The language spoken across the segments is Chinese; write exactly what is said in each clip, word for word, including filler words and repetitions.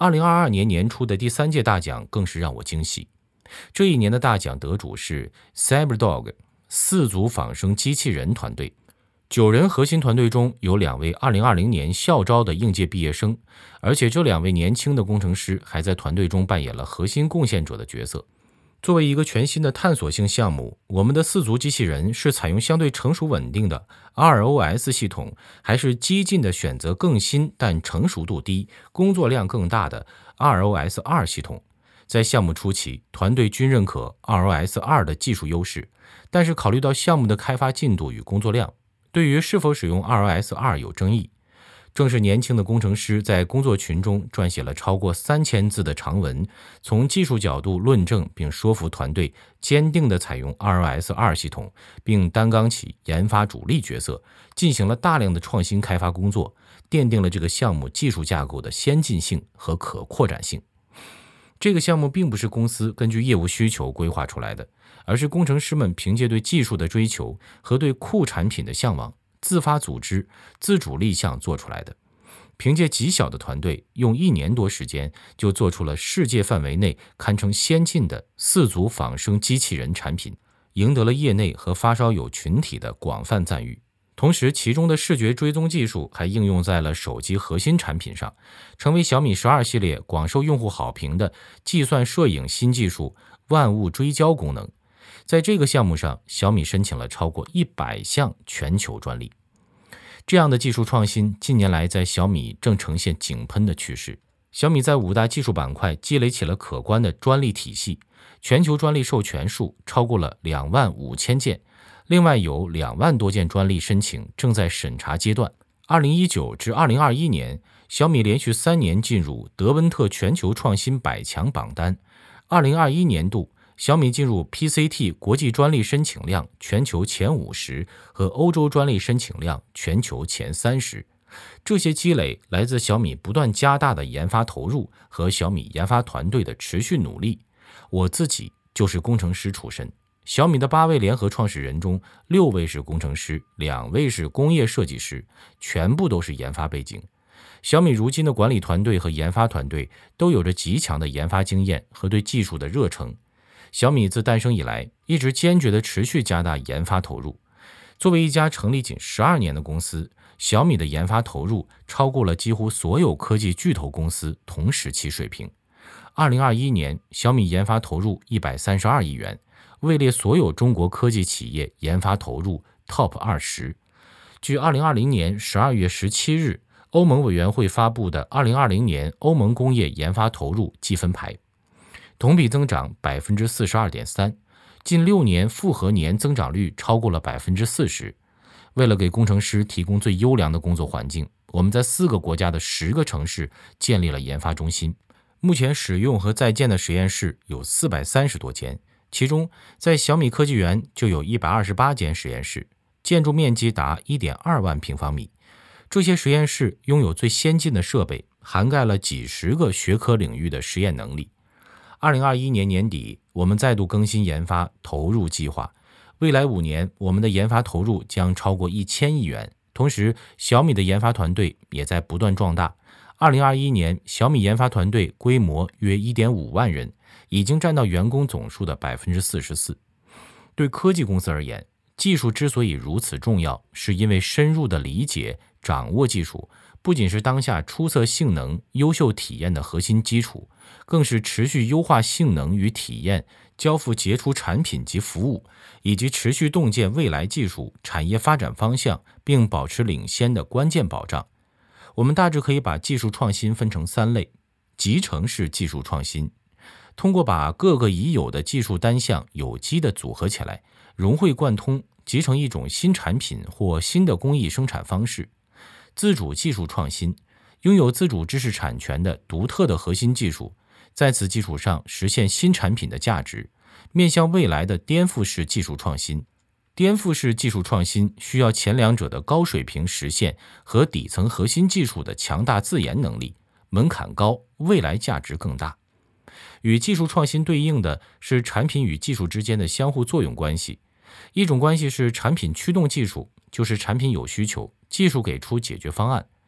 二零二二年年初的第三届大奖更是让我惊喜。这一年的大奖得主是 CyberDog 四足仿生机器人团队。九人核心团队中有两位二零二零年校招的应届毕业生，而且这两位年轻的工程师还在团队中扮演了核心贡献者的角色。作为一个全新的探索性项目，我们的四足机器人是采用相对成熟稳定的 R O S 系统，还是激进的选择更新但成熟度低、工作量更大的 R O S 二 系统？在项目初期，团队均认可 R O S 二 的技术优势，但是考虑到项目的开发进度与工作量，对于是否使用 R O S 二 有争议。正是年轻的工程师在工作群中撰写了超过三千字的长文，从技术角度论证并说服团队坚定地采用 R O S 二 系统，并担纲起研发主力角色，进行了大量的创新开发工作，奠定了这个项目技术架构的先进性和可扩展性。这个项目并不是公司根据业务需求规划出来的，而是工程师们凭借对技术的追求和对酷产品的向往，自发组织、自主立项做出来的。凭借极小的团队，用一年多时间就做出了世界范围内堪称先进的四足仿生机器人产品，赢得了业内和发烧友群体的广泛赞誉。同时，其中的视觉追踪技术还应用在了手机核心产品上，成为小米十二系列广受用户好评的计算摄影新技术万物追焦功能。在这个项目上，小米申请了超过一百项全球专利。这样的技术创新近年来在小米正呈现井喷的趋势。小米在五大技术板块积累起了可观的专利体系，全球专利授权数超过了两万五千件，另外有两万多件专利申请正在审查阶段。二零一九至二零二一年，小米连续三年进入德文特全球创新百强榜单。二零二一年度，小米进入 P C T 国际专利申请量全球前五十和欧洲专利申请量全球前三十。这些积累来自小米不断加大的研发投入和小米研发团队的持续努力。我自己就是工程师出身，小米的八位联合创始人中，六位是工程师，两位是工业设计师，全部都是研发背景。小米如今的管理团队和研发团队都有着极强的研发经验和对技术的热诚。小米自诞生以来，一直坚决地持续加大研发投入。作为一家成立仅十二年的公司，小米的研发投入超过了几乎所有科技巨头公司同时期水平。二零二一年，小米研发投入一百三十二亿元，位列所有中国科技企业研发投入 Top 二十。据二零二零年十二月十七日欧盟委员会发布的二零二零年欧盟工业研发投入计分牌，同比增长 百分之四十二点三， 近六年复合年增长率超过了 百分之四十。 为了给工程师提供最优良的工作环境，我们在四个国家的十个城市建立了研发中心。目前使用和在建的实验室有四百三十多间，其中在小米科技园就有一百二十八间实验室，建筑面积达 一点二万平方米。这些实验室拥有最先进的设备，涵盖了几十个学科领域的实验能力。二零二一年年底，我们再度更新研发投入计划，未来五年我们的研发投入将超过一千亿元。同时，小米的研发团队也在不断壮大。二零二一年，小米研发团队规模约 一点五万人，已经占到员工总数的 百分之四十四。对科技公司而言，技术之所以如此重要，是因为深入的理解、掌握技术，不仅是当下出色性能、优秀体验的核心基础，更是持续优化性能与体验、交付杰出产品及服务，以及持续洞见未来技术产业发展方向并保持领先的关键保障。我们大致可以把技术创新分成三类：集成式技术创新，通过把各个已有的技术单项有机的组合起来，融会贯通，集成一种新产品或新的工艺生产方式；自主技术创新，拥有自主知识产权的独特的核心技术，在此基础上实现新产品的价值，面向未来的颠覆式技术创新。颠覆式技术创新需要前两者的高水平实现和底层核心技术的强大自研能力，门槛高，未来价值更大。与技术创新对应的是产品与技术之间的相互作用关系。一种关系是产品驱动技术，就是产品有需求，技术给出解决方案。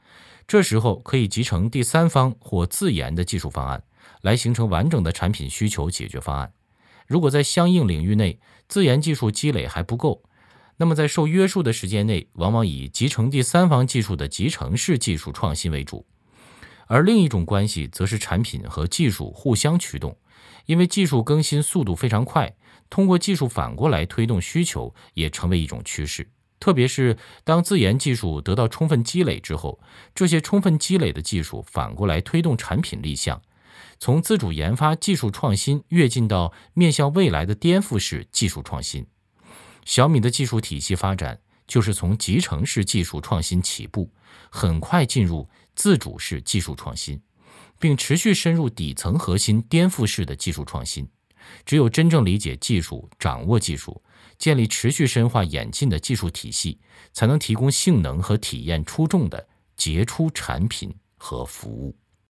这时候可以集成第三方或自研的技术方案，来形成完整的产品需求解决方案。如果在相应领域内自研技术积累还不够，那么在受约束的时间内，往往以集成第三方技术的集成式技术创新为主。而另一种关系则是产品和技术互相驱动，因为技术更新速度非常快，通过技术反过来推动需求也成为一种趋势。特别是当自研技术得到充分积累之后，这些充分积累的技术反过来推动产品立项，从自主研发技术创新跃进到面向未来的颠覆式技术创新。小米的技术体系发展就是从集成式技术创新起步，很快进入自主式技术创新，并持续深入底层核心颠覆式的技术创新。只有真正理解技术、掌握技术，建立持续深化演进的技术体系，才能提供性能和体验出众的杰出产品和服务。